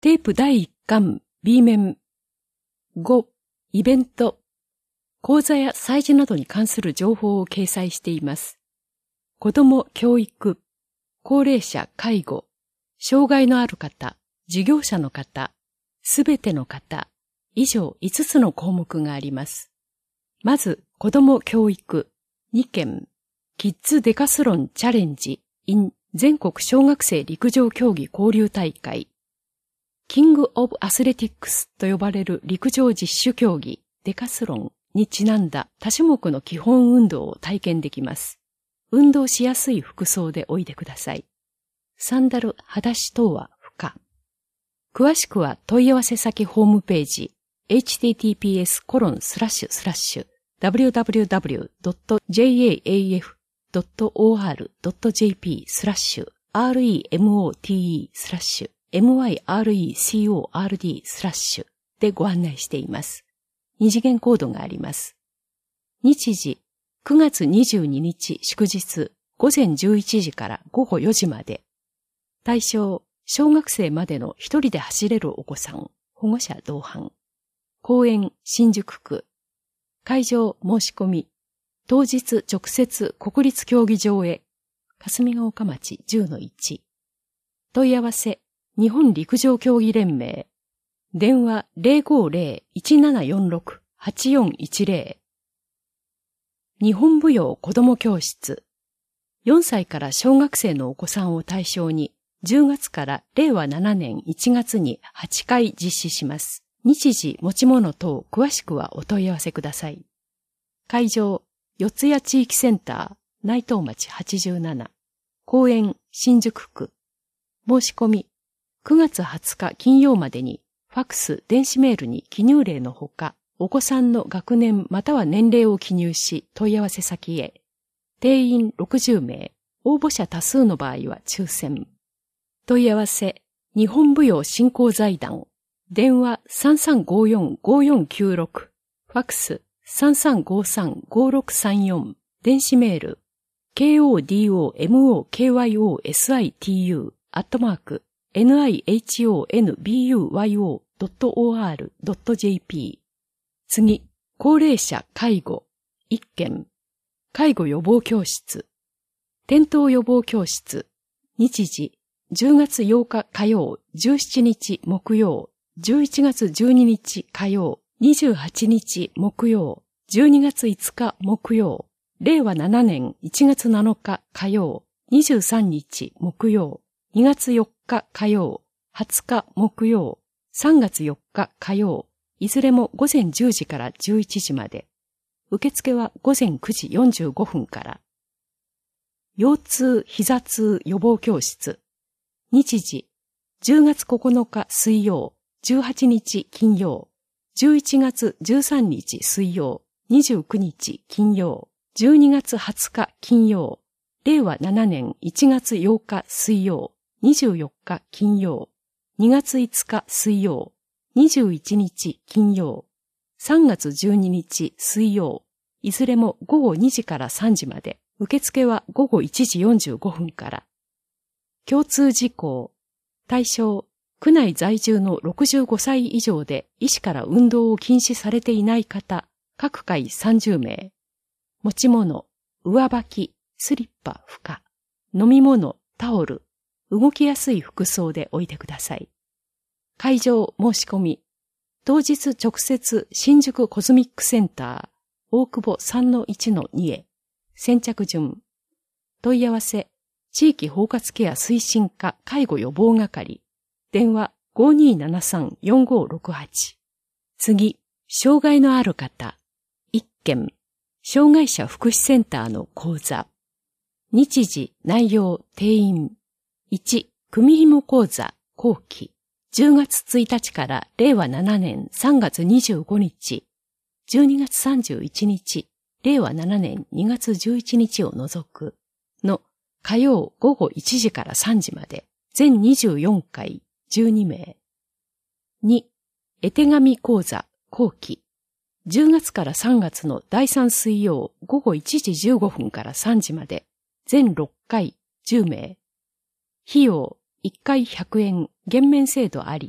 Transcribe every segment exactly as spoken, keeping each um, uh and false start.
テープだいいっかん B 面。ご、イベント。講座や催事などに関する情報を掲載しています。子ども教育、高齢者介護、障害のある方、事業者の方、すべての方、以上いつつの項目があります。まず、子ども教育、にけん、キッズデカスロンチャレンジ in 全国小学生陸上競技交流大会。キング・オブ・アスレティックスと呼ばれる陸上実種競技デカスロンにちなんだ多種目の基本運動を体験できます。運動しやすい服装でおいでください。サンダル、裸足等は不可。詳しくは問い合わせ先ホームページ エイチティーティーピーエスコロンスラッシュスラッシュダブリューダブリューダブリュードットジェイエーエーエフドットオーアールドットジェーピースラッシュアールイーエムオーティーイースラッシュエムワイアールイーシーオーアールディー スラッシュでご案内しています。二次元コードがあります。日時、くがつにじゅうににち祝日、ごぜんじゅういちじからごごよじまで。対象、小学生までの一人で走れるお子さん、保護者同伴。公園、新宿区。会場、申し込み。当日直接国立競技場へ。霞ヶ丘町 じゅうのいち。問い合わせ、日本陸上競技連盟。電話 ゼロごゼロ いちななよんろく はちよんいちゼロ。日本舞踊子ども教室。よんさいから小学生のお子さんを対象に、じゅうがつかられいわななねんいちがつにはちかい実施します。日時、持ち物等詳しくはお問い合わせください。会場、四谷地域センター、内藤町はちじゅうなな。公園、新宿区。申し込み、くがつはつか金曜までに、ファクス、電子メールに記入例のほか、お子さんの学年または年齢を記入し、問い合わせ先へ。定員ろくじゅうめい、応募者多数の場合は抽選。問い合わせ、日本舞踊振興財団。電話 さんさんごよんごよんきゅうろく。ファクス さんさんごさんごろくさんよん。電子メール、ケーオーディーオーエムオーケーワイオーエスアイティーユー アットマーク、エヌアイエイチオーエヌビーユーワイオードットオーアールドットジェーピー。次、高齢者介護、いっけん。介護予防教室。転倒予防教室。日時、じゅうがつようか火曜、じゅうしちにち木曜、じゅういちがつじゅうににち火曜、にじゅうはちにち木曜、じゅうにがついつか木曜、れいわななねんいちがつなのか火曜、にじゅうさんにち木曜、にがつよっか火曜、はつか木曜、さんがつよっか火曜、いずれもごぜんじゅうじからじゅういちじまで。受付はごぜんくじよんじゅうごふんから。腰痛、膝痛予防教室。日時、じゅうがつここのか水曜、じゅうはちにち金曜、じゅういちがつじゅうさんにち水曜、にじゅうくにち金曜、じゅうにがつはつか金曜、れいわななねんいちがつようか水曜、にじゅうよっか金曜、にがついつか水曜、にじゅういちにち金曜、さんがつじゅうににち水曜、いずれもごごにじからさんじまで、受付はごごいちじよんじゅうごふんから。共通事項、対象、区内在住のろくじゅうごさい以上で医師から運動を禁止されていない方、各回さんじゅうめい。持ち物、上履き、スリッパ不可。飲み物、タオル、動きやすい服装でおいでください。会場申し込み。当日直接新宿コズミックセンター、大久保 さんのいちのに へ。先着順。問い合わせ、地域包括ケア推進課介護予防係。電話 ごにーななさんよんごろくはち。次、障害のある方。いっけん。障害者福祉センターの講座。日時、内容、定員。いち、組紐講座、後期。じゅうがつついたちかられいわななねんさんがつにじゅうごにち。じゅうにがつさんじゅういちにち、れいわななねんにがつじゅういちにちを除く。の火曜ごごいちじからさんじまで。全にじゅうよんかい、じゅうにめい。に、絵手紙講座、後期。じゅうがつからさんがつのだいさん水曜ごごいちじじゅうごふんからさんじまで。全ろっかい、じゅうめい。費用、いっかいひゃくえん、減免制度あり。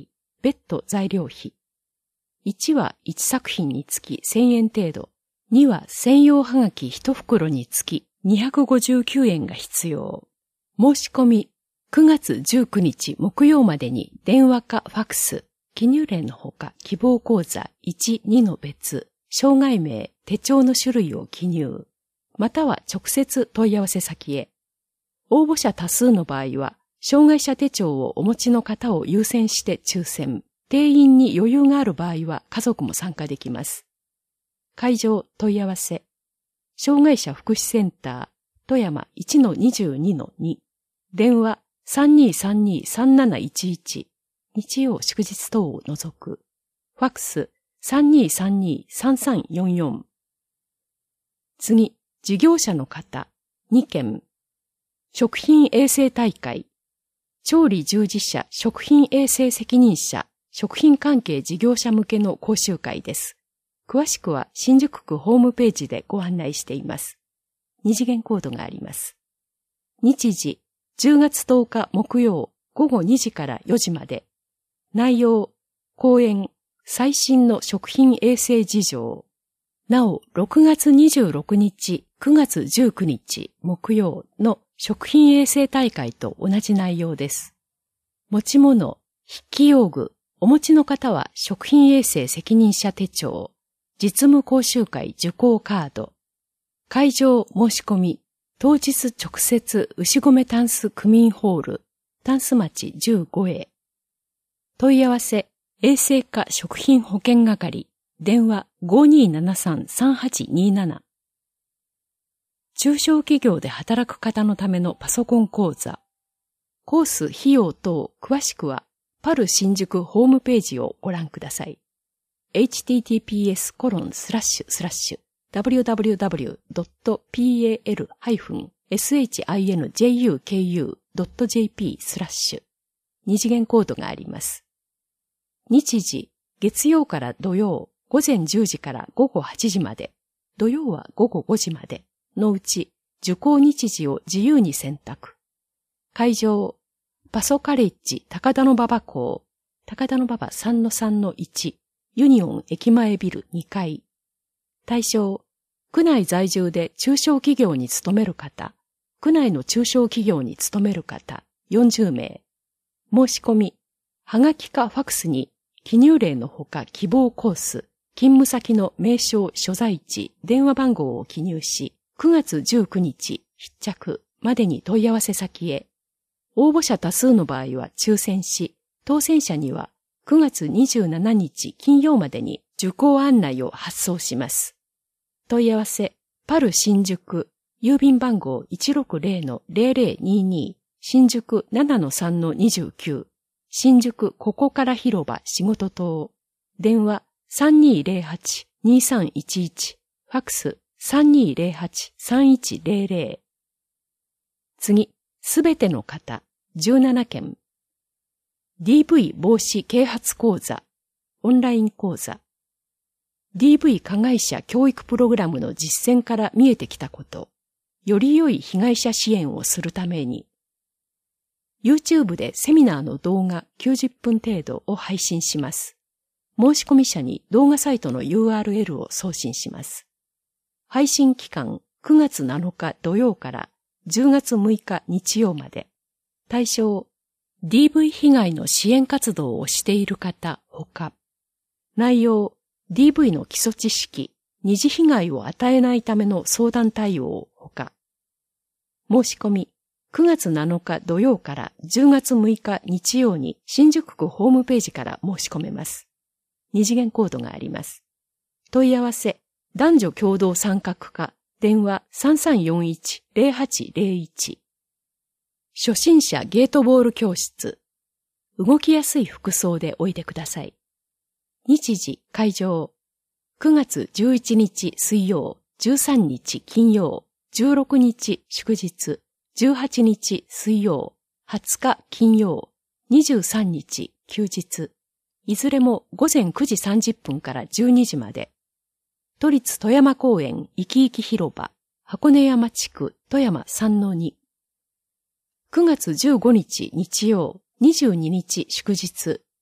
別途材料費。いちはいち作品につきせんえん程度。には専用はがきいち袋につきにひゃくごじゅうきゅうえんが必要。申し込み、くがつじゅうくにち木曜までに電話かファクス、記入例のほか希望口座いち、にの別、障害名、手帳の種類を記入、または直接問い合わせ先へ。応募者多数の場合は、障害者手帳をお持ちの方を優先して抽選、定員に余裕がある場合は家族も参加できます。会場問い合わせ。障害者福祉センター、富山 いちのにじゅうにのに。電話 さんにーさんにーさんなないちいち。日曜祝日等を除く。ファックス さんにーさんにーさんさんよんよん。次、事業者の方、にけん。食品衛生大会。調理従事者、食品衛生責任者、食品関係事業者向けの講習会です。詳しくは新宿区ホームページでご案内しています。二次元コードがあります。日時、じゅうがつとおか木曜ごごにじからよじまで。内容、講演、最新の食品衛生事情。なお、ろくがつにじゅうろくにち、くがつじゅうくにち木曜の食品衛生大会と同じ内容です。持ち物、筆記用具、お持ちの方は食品衛生責任者手帳、実務講習会受講カード、会場申し込み、当日直接牛込タンス区民ホール、タンス町じゅうごへ。問い合わせ、衛生課食品保健係、電話 ごにーななさんさんはちにーなな。中小企業で働く方のためのパソコン講座。コース費用等詳しくは、パル新宿ホームページをご覧ください。エイチティーティーピーエスコロンスラッシュスラッシュダブリューダブリューダブリュードットピーエーエルハイフンエスエイチアイエヌジェイユーケーユードットジェーピースラッシュ二次元コードがあります。日時、月曜から土曜、午前じゅうじから午後はちじまで、土曜は午後ごじまでのうち、受講日時を自由に選択。会場、パソカレッジ高田馬場校、高田馬場 さんのさんのいち、ユニオン駅前ビルにかい。対象、区内在住で中小企業に勤める方、区内の中小企業に勤める方、よんじゅうめい。申し込み、はがきかファクスに、記入例のほか希望コース、勤務先の名称、所在地、電話番号を記入し、くがつじゅうくにち、必着までに問い合わせ先へ。応募者多数の場合は抽選し、当選者にはくがつにじゅうしちにち金曜までに受講案内を発送します。問い合わせ、パル新宿、郵便番号 いちろくぜろのぜろぜろにに、新宿 ななのさんのにじゅうきゅう、新宿ここから広場仕事棟、電話 さんにーぜろはちにーさんいちいち、ファックス さんにーぜろはちさんいちぜろぜろ。次、すべての方、じゅうななけん。ディーブイ 防止啓発講座、オンライン講座。ディーブイ 加害者教育プログラムの実践から見えてきたこと、より良い被害者支援をするために、YouTube でセミナーの動画きゅうじゅっぷん程度を配信します。申し込み者に動画サイトの ユーアールエル を送信します。配信期間くがつなのか土曜からじゅうがつむいか日曜まで。対象、ディーブイ 被害の支援活動をしている方ほか。内容、ディーブイ の基礎知識、二次被害を与えないための相談対応ほか。申し込み、くがつなのか土曜からじゅうがつむいか日曜に新宿区ホームページから申し込めます。二次元コードがあります。問い合わせ、男女共同参画課、電話 さんさんよんいちぜろはちぜろいち。初心者ゲートボール教室。動きやすい服装でおいでください。日時、会場。くがつじゅういちにち水曜、じゅうさんにち金曜、じゅうろくにち祝日、じゅうはちにち水曜、はつか金曜、にじゅうさんにち休日。いずれもごぜんくじさんじゅっぷんからじゅうにじまで。都立富山公園いきいき広場、箱根山地区富山 さんのに。くがつじゅうごにち日曜、にじゅうににち祝日、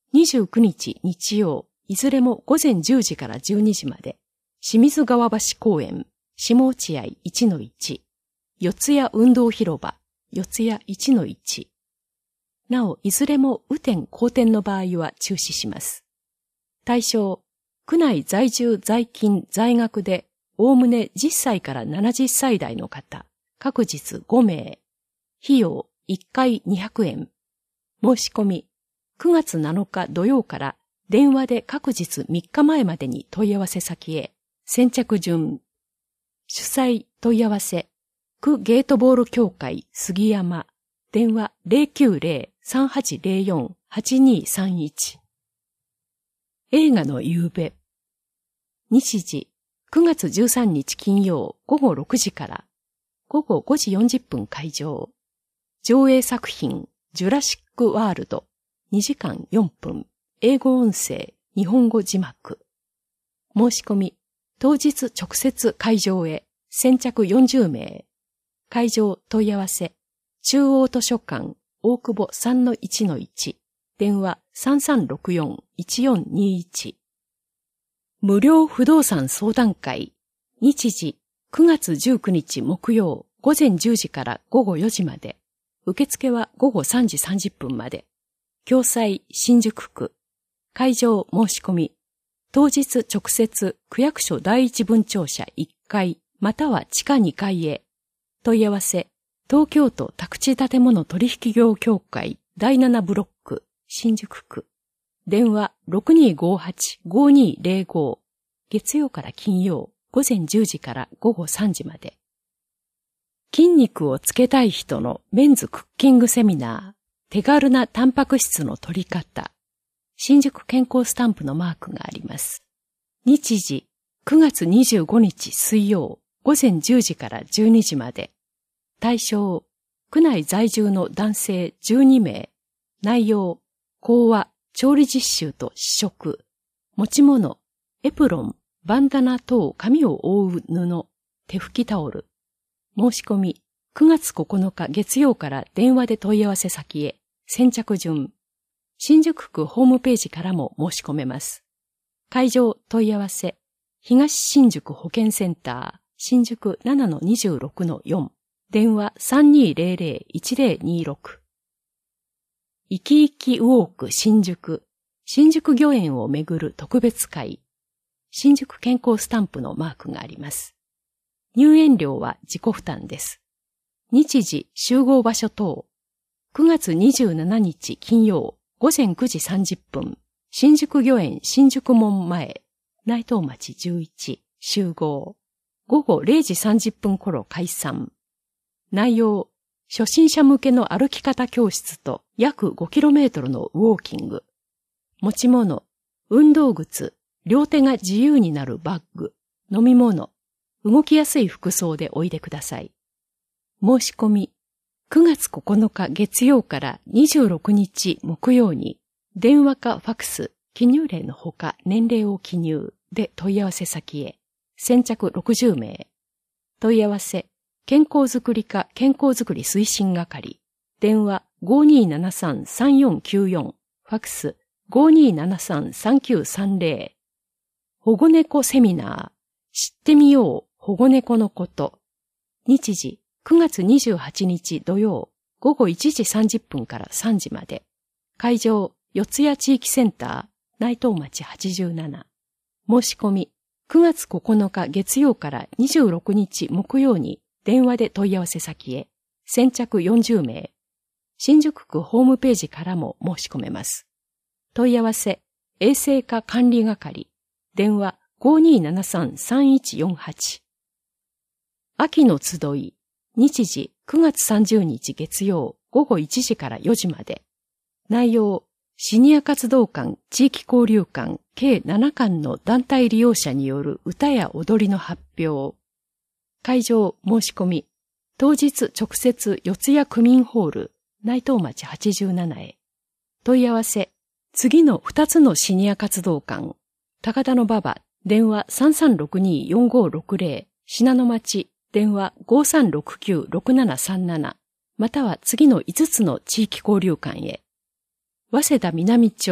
にじゅうくにち日曜、いずれもごぜんじゅうじからじゅうにじまで、清水川橋公園、下落合 いちのいち、四谷運動広場、四谷 いちのいち。なお、いずれも雨天荒天の場合は中止します。対象、区内在住在勤在学で、おおむねじっさいからななじゅっさい代の方、各日ごめい。費用いっかいにひゃくえん。申し込み、くがつなのか土曜から電話で各日みっかまえまでに問い合わせ先へ。先着順。主催問い合わせ。区ゲートボール協会杉山。電話 ゼロきゅうゼロ さんはちゼロよん はちにさんいち。映画の夕べ。日時、くがつじゅうさんにち金曜ごごろくじからごごごじよんじゅっぷん開場。上映作品、ジュラシックワールド。にじかんよんぷん。英語音声、日本語字幕。申し込み、当日直接会場へ。先着よんじゅうめい。会場問い合わせ。中央図書館、大久保 さんのいちのいち。電話 さんさんろくよん いちよんにいち。無料不動産相談会。日時、くがつじゅうくにち木曜、ごぜんじゅうじからごごよじまで。受付はごごさんじさんじゅっぷんまで。共催新宿区。会場申し込み。当日直接区役所第一分庁舎いっかいまたは地下にかいへ。問い合わせ。東京都宅地建物取引業協会だいななブロック新宿区。電話 ろくにーごーはち ごーにーゼロご。月曜から金曜ごぜんじゅうじからごごさんじまで。筋肉をつけたい人のメンズクッキングセミナー。手軽なタンパク質の取り方。新宿健康スタンプのマークがあります。日時、くがつにじゅうごにち水曜、ごぜんじゅうじからじゅうにじまで。対象、区内在住の男性じゅうにめい。内容、講話、調理実習と試食。持ち物、エプロン、バンダナ等髪を覆う布、手拭きタオル。申し込み、くがつここのか月曜から電話で問い合わせ先へ。先着順。新宿区ホームページからも申し込めます。会場問い合わせ。東新宿保健センター、新宿 ななのにじゅうろくのよん。電話 さんにーゼロゼロ いちゼロにろく。いきいきウォーク新宿。新宿御苑をめぐる特別会。新宿健康スタンプのマークがあります。入園料は自己負担です。日時、集合場所等。くがつにじゅうしちにち金曜、ごぜんくじさんじゅっぷん。新宿御苑新宿門前。内藤町じゅういち。集合。ごごれいじさんじゅっぷん頃解散。内容、初心者向けの歩き方教室と約 ごキロメートル のウォーキング。持ち物、運動靴、両手が自由になるバッグ、飲み物、動きやすい服装でおいでください。申し込み、くがつここのか月曜からにじゅうろくにち木曜に、電話かファクス、記入例のほか年齢を記入で問い合わせ先へ。先着ろくじゅうめい。問い合わせ、健康づくり課健康づくり推進係。電話 ごーにーななさん さんよんきゅうよん。ファクス ごーにーななさん さんきゅうさんゼロ。保護猫セミナー。知ってみよう保護猫のこと。日時、くがつにじゅうはちにち土曜、ごごいちじさんじゅっぷんからさんじまで。会場、四谷地域センター、内藤町はちじゅうなな。申し込み、くがつここのか月曜からにじゅうろくにち木曜に電話で問い合わせ先へ。先着よんじゅうめい。新宿区ホームページからも申し込めます。問い合わせ、衛生課管理係。電話 ごーにーななさん さんいちよんはち。秋の集い。日時くがつさんじゅうにち月曜ごごいちじからよじまで。内容、シニア活動館、地域交流館、計ななかんの団体利用者による歌や踊りの発表。会場申し込み。当日直接四谷区民ホール、内藤町はちじゅうななへ。問い合わせ。次のふたつのシニア活動館。高田馬場、電話 さんさんろくにーよんごろくゼロ。信濃町、電話 ごーさんろくきゅうろくななさんなな。または次のいつつの地域交流館へ。早稲田南町、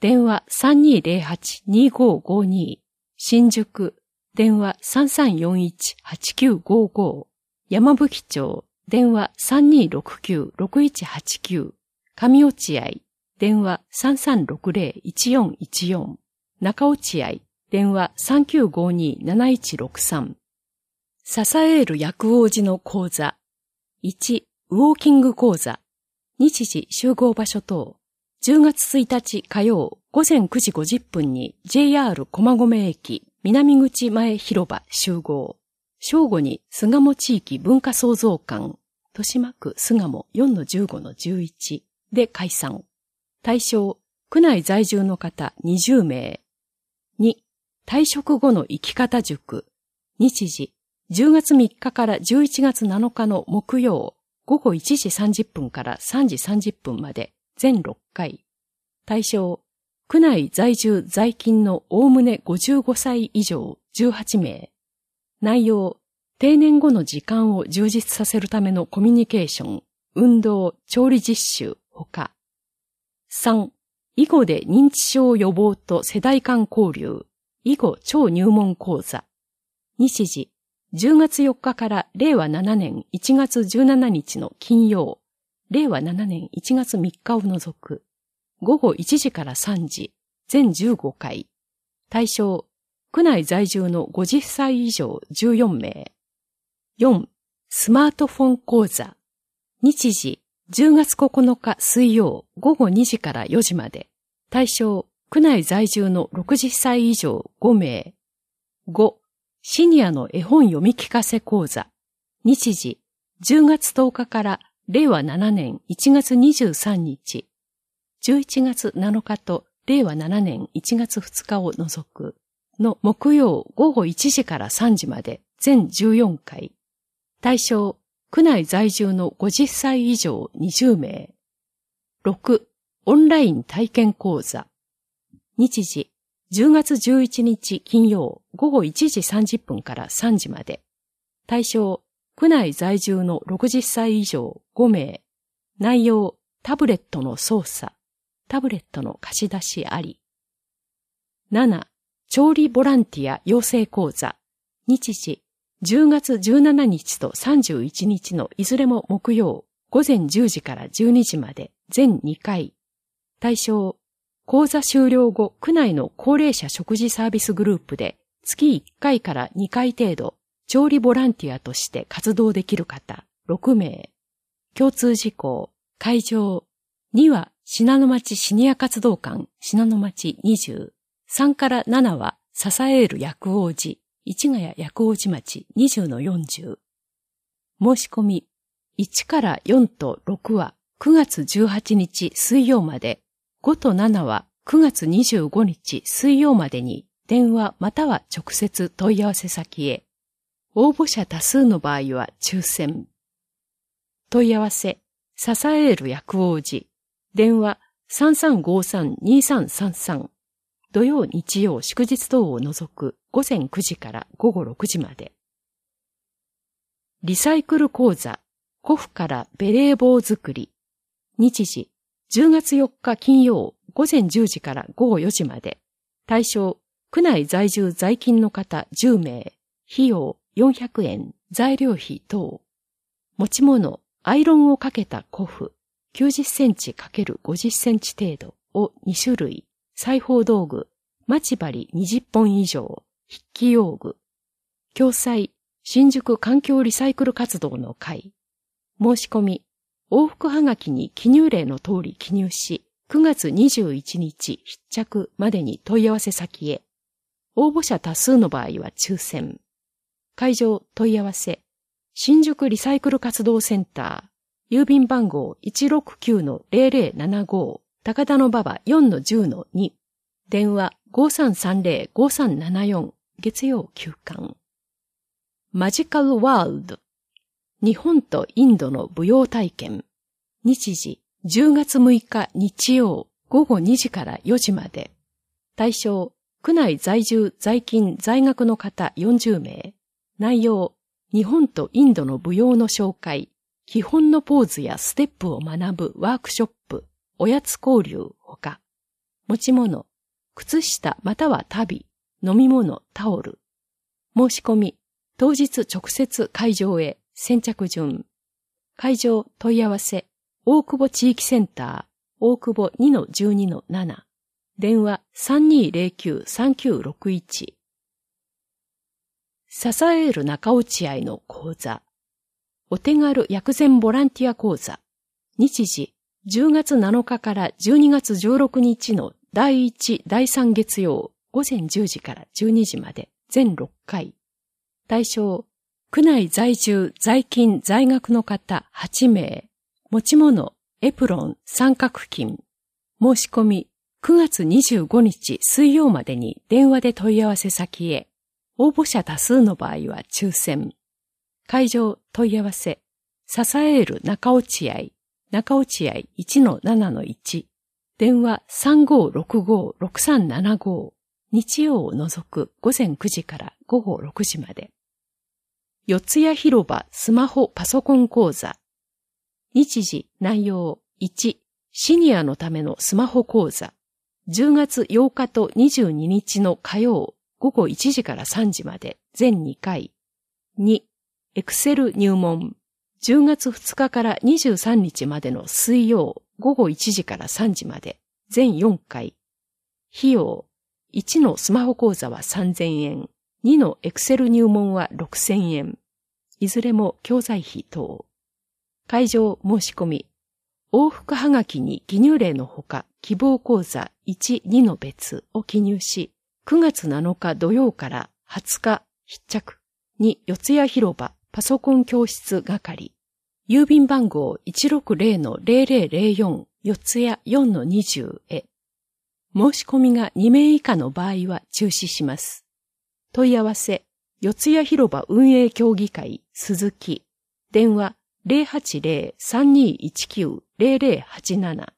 電話 さんにーぜろはち にーごーごーにー、新宿、電話 さんさんよんいち はちきゅうごーごー、山吹町、電話 さんにーろくきゅう ろくいちはちきゅう、上落合、電話 さんさんろくぜろ いちよんいちよん、中落合、電話 さんきゅうごにー なないちろくさん。支える薬王寺の講座。いち、ウォーキング講座。日時集合場所等。じゅうがつついたち火曜午前くじごじゅっぷんに ジェイアール 駒込駅南口前広場集合。正午に巣鴨地域文化創造館、豊島区巣鴨 よんのじゅうごのじゅういち で開催。対象、区内在住の方にじゅうめい。に、退職後の生き方塾。日時、じゅうがつみっかからじゅういちがつなのかの木曜、午後いちじさんじゅっぷんからさんじさんじゅっぷんまで全ろっかい。対象、区内在住在勤のおおむねごじゅうごさい以上じゅうはちめい。内容、定年後の時間を充実させるためのコミュニケーション、運動、調理実習、ほか。さん、囲碁で認知症予防と世代間交流、囲碁超入門講座。日時、じゅうがつよっかかられいわななねんいちがつじゅうしちにちの金曜、れいわななねんいちがつみっかを除く。午後いちじからさんじ、全じゅうごかい。対象、区内在住のごじゅっさい以上じゅうよんめい。よん、スマートフォン講座。日時、じゅうがつここのか水曜午後にじからよじまで。対象、区内在住のろくじゅっさい以上ごめい。ご、シニアの絵本読み聞かせ講座。日時、じゅうがつとおかかられいわななねんいちがつにじゅうさんにち。じゅういちがつなのかとれいわななねんいちがつふつかを除くの木曜午後いちじからさんじまで全じゅうよんかい。対象、区内在住のごじゅっさい以上にじゅうめい。ろく、オンライン体験講座。日時、じゅうがつじゅういちにち金曜午後いちじさんじゅっぷんからさんじまで。対象、区内在住のろくじゅっさい以上ごめい。内容、タブレットの操作。タブレットの貸し出しあり。なな、調理ボランティア養成講座。日時、じゅうがつじゅうしちにちとさんじゅういちにちのいずれも木曜午前じゅうじからじゅうにじまで全にかい。対象、講座終了後、区内の高齢者食事サービスグループで月いっかいからにかい程度、調理ボランティアとして活動できる方ろくめい。共通事項、会場、には信濃町シニア活動館信濃町にじゅう、さんからななは支える薬王寺、市ヶ谷薬王寺町にじゅうのよんじゅう。申し込み、いちからよんとろくはくがつじゅうはちにち水曜まで、ごとななはくがつにじゅうごにち水曜までに電話または直接問い合わせ先へ。応募者多数の場合は抽選。問い合わせ、支える薬王寺。電話 さんさんごさんにさんさんさん。土曜日曜祝日等を除くごぜんくじからごごろくじまで。リサイクル講座、古布からベレー帽作り。日時、じゅうがつよっか金曜午前じゅうじからごごよじまで。対象、区内在住在勤の方じゅうめい。費用よんひゃくえん、材料費等。持ち物、アイロンをかけた古布、きゅうじゅっセンチ×ごじゅっセンチ程度をにしゅるい。裁縫道具、待ち針にじゅっぽん以上、筆記用具。共催、新宿環境リサイクル活動の会。申し込み、往復はがきに記入例の通り記入し、くがつにじゅういちにち必着までに問い合わせ先へ。応募者多数の場合は抽選。会場問い合わせ。新宿リサイクル活動センター。郵便番号 いちろくきゅうのぜろぜろななご。高田馬場 よんのじゅうのに。電話 ごさんさんぜろごさんななよん。月曜休館。マジカルワールド。日本とインドの舞踊体験。日時、じゅうがつむいか日曜ごごにじからよじまで。対象、区内在住在勤在学の方よんじゅうめい。内容、日本とインドの舞踊の紹介、基本のポーズやステップを学ぶワークショップ、おやつ交流ほか。 持ち物、靴下または足袋、飲み物、タオル。申し込み、当日直接会場へ、先着順。会場問い合わせ、大久保地域センター、大久保 にのじゅうにのなな。電話 さんにーぜろきゅうさんきゅうろくいち。支える中落合の講座。お手軽薬膳ボランティア講座。日時、じゅうがつなのかからじゅうにがつじゅうろくにちのだいいち、だいさん月曜、午前じゅうじからじゅうにじまで、全ろっかい。対象、区内在住、在勤、在学の方はちめい。持ち物、エプロン、三角巾。申し込み、くがつにじゅうごにち水曜までに電話で問い合わせ先へ。応募者多数の場合は抽選。会場問い合わせ。支える中落合。中落合 いちのななのいち。電話 さんごーろくごーろくさんななご。日曜を除く午前くじから午後ろくじまで。四谷広場スマホパソコン講座。日時内容いち、シニアのためのスマホ講座。じゅうがつようかとにじゅうににちの火曜午後いちじからさんじまで全にかい。に、エクセル入門。じゅうがつふつかからにじゅうさんにちまでの水曜午後いちじからさんじまで全よんかい。費用。いちのスマホ講座はさんぜんえん。にのエクセル入門はろくせんえん。いずれも教材費等。会場申し込み。往復はがきに記入例のほか、希望講座いち、にの別を記入し、くがつなのか土曜からはつか必着。に、四谷広場パソコン教室係。郵便番号 いちろくぜろのぜろぜろぜろよん 四谷 よんのにじゅう へ。申し込みがにめい以下の場合は中止します。問い合わせ、四谷広場運営協議会、鈴木。電話 ゼロはちゼロ さんにいちきゅう ゼロゼロはちなな。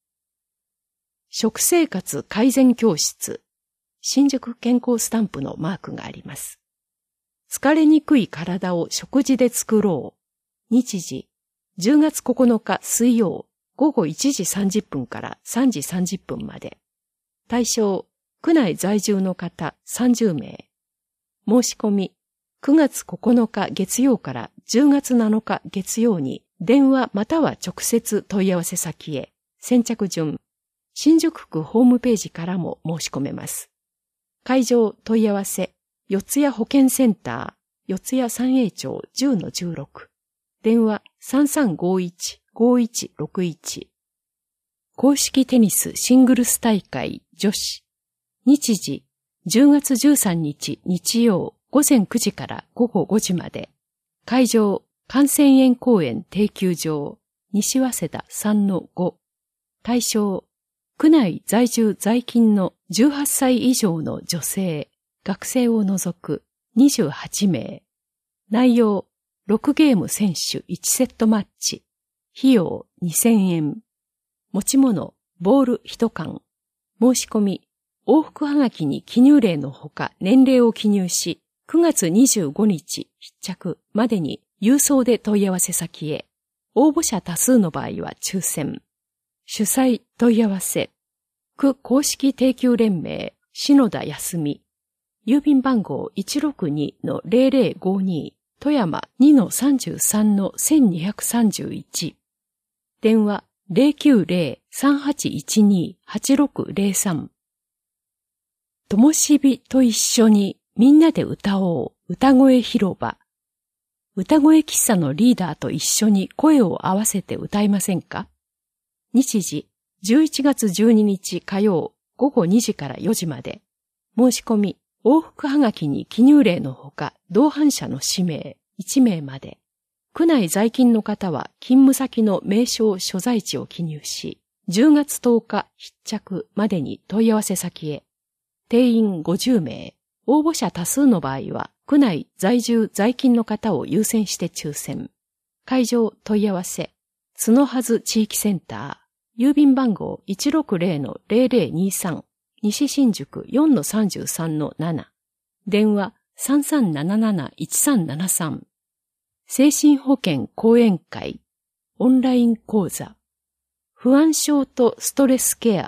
食生活改善教室。新宿健康スタンプのマークがあります。疲れにくい体を食事で作ろう。日時、じゅうがつここのか水曜、午後いちじさんじゅっぷんからさんじさんじゅっぷんまで。対象、区内在住の方さんじゅうめい。申し込み、くがつここのか月曜からじゅうがつなのか月曜に電話または直接問い合わせ先へ。先着順。新宿区ホームページからも申し込めます。会場問い合わせ、四谷保健センター、四谷三栄町 じゅうのじゅうろく。電話 さんさんごいち ごいちろくいち。公式テニスシングルス大会女子。日時、じゅうがつじゅうさんにち日曜午前くじから午後ごじまで。会場、感染園公園定休場、西早稲田 さんのご。対象、区内在住在勤のじゅうはっさい以上の女性、学生を除くにじゅうはちめい。内容、ろくゲーム選手いちセットマッチ。費用にせんえん。持ち物、ボールいちかん。申し込み、往復はがきに記入例のほか年齢を記入し、くがつにじゅうごにち必着までに郵送で問い合わせ先へ。応募者多数の場合は抽選。主催問い合わせ。区公式定休連盟、篠田康美。郵便番号 いちろくにのぜろぜろごに。富山 にのさんじゅうさんのせんにひゃくさんじゅういち。電話 ゼロきゅうゼロ さんはちいちに はちろくゼロさん。ともしびと一緒にみんなで歌おう歌声広場。歌声喫茶のリーダーと一緒に声を合わせて歌いませんか？日時、じゅういちがつじゅうににち火曜午後にじからよじまで。申し込み、往復はがきに記入例のほか、同伴者の氏名いちめいまで。区内在勤の方は勤務先の名称所在地を記入し、じゅうがつとおか必着までに問い合わせ先へ。定員ごじゅうめい。応募者多数の場合は、区内在住在勤の方を優先して抽選。会場問い合わせ。角はず地域センター。郵便番号 いちろくゼロのぜろぜろにさん。西新宿 よんのさんじゅうさんのなな。電話 さんさんなななないちさんななさん。精神保健講演会。オンライン講座。不安症とストレスケア。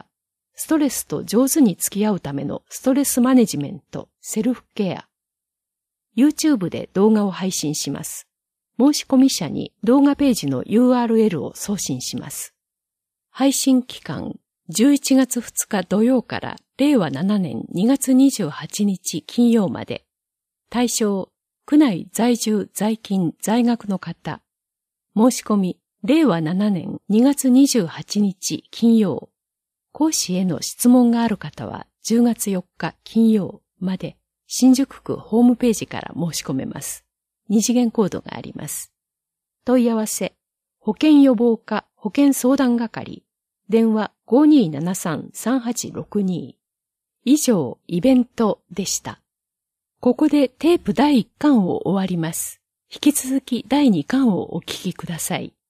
ストレスと上手に付き合うためのストレスマネジメント、セルフケア。YouTube で動画を配信します。申し込み者に動画ページの ユーアールエル を送信します。配信期間、じゅういちがつふつか土曜かられいわななねんにがつにじゅうはちにち金曜まで。対象、区内在住在勤在学の方。申し込み、れいわななねんにがつにじゅうはちにち金曜。講師への質問がある方はじゅうがつよっか金曜まで新宿区ホームページから申し込めます。二次元コードがあります。問い合わせ、保険予防課保険相談係、電話 ごにーななさんさんはちろくに。以上、イベントでした。ここでテープだいいっかんを終わります。引き続きだいにかんをお聞きください。